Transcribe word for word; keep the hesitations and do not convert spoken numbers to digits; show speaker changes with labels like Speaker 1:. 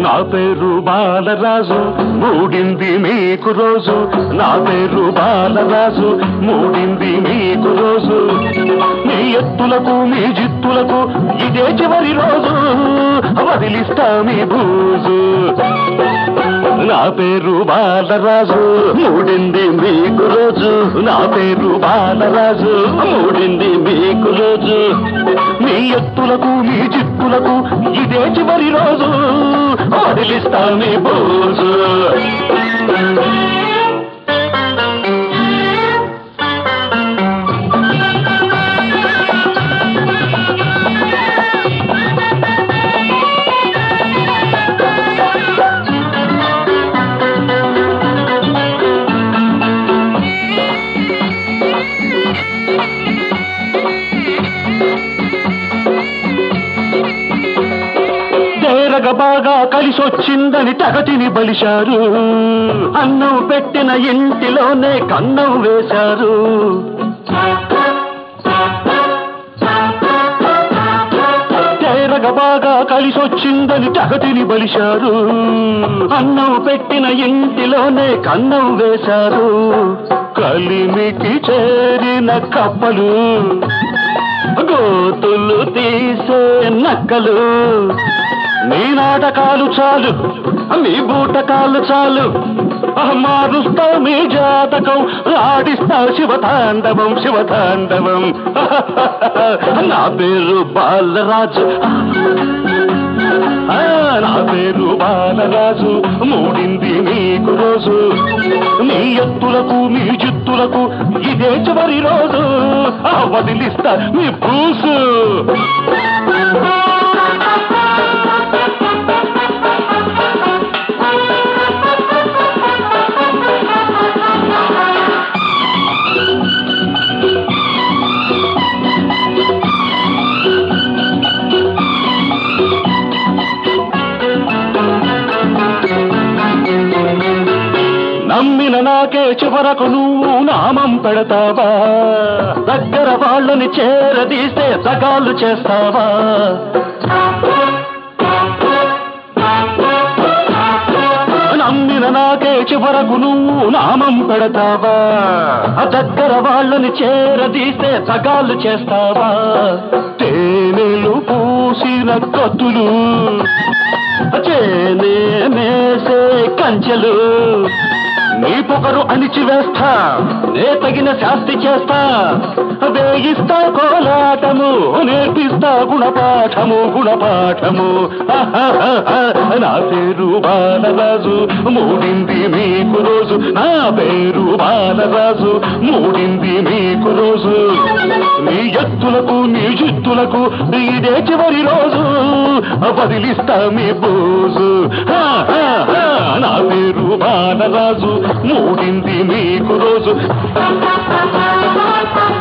Speaker 1: నా పేరు బాలరాజు మూడింది మీకు రోజు నా పేరు బాలరాజు మూడింది మీకు రోజు మీ ఎత్తులకు మీ జిత్తులకు ఇదే చివరి రోజు వదిలిస్తా మీ బూజు నా పేరు బాలరాజు మూడింది మీకు రోజు నా పేరు బాలరాజు మూడింది మీకు రోజు మీ ఎత్తులకు మీ జిత్తులకు ఇదే చివరి రోజు వదిలిస్తా మీ బూజు బాగా కలిసొచ్చిందని తగతిని బలిశారు అన్నం పెట్టిన ఇంటిలోనే కన్నం వేశారు తేరగ బాగా కలిసొచ్చిందని తగతిని బలిశారు అన్నం పెట్టిన ఇంటిలోనే కన్నం వేశారు కలిమికి చేరిన కప్పలు గోతులు తీసే నక్కలు మీ నాటకాలు చాలు మీ బూటకాలు చాలు మారుస్తా మీ జాతకం ఆడిస్తా శివతాండవం శివతాండవం నా పేరు బాలరాజు నా పేరు బాలరాజు మూడింది మీకు రోజు మీ ఎత్తులకు మీ జిత్తులకు ఇదే చివరి రోజు వదిలిస్తా మీ పూసు నమ్మిన నాకే చివరకు నువ్వు నామం పెడతావా దగ్గర వాళ్ళని చేరదీస్తే సగాలు చేస్తావా నమ్మిన నాకే చివరకు నువ్వు నామం పెడతావా దగ్గర వాళ్ళని చేరదీస్తే సగాలు చేస్తావా తేనెలు పూసిన కత్తులు చేనే మేసే కంచెలు నీ పొగరు అణిచివేస్తా నే తగిన శాస్తి చేస్తా వేయిస్తా కోలాటము నేర్పిస్తా గుణపాఠము గుణపాఠము నా పేరు బాలరాజు మూడింది మీకు రోజు నా పేరు బాలరాజు మూడింది మీకు రోజు నీ ఎత్తులకు నీ జిత్తులకు ఇదే చివరి రోజు వదిలిస్తా మీ బూజు నా పేరు బాలరాజు మూడింది మీకు రోజు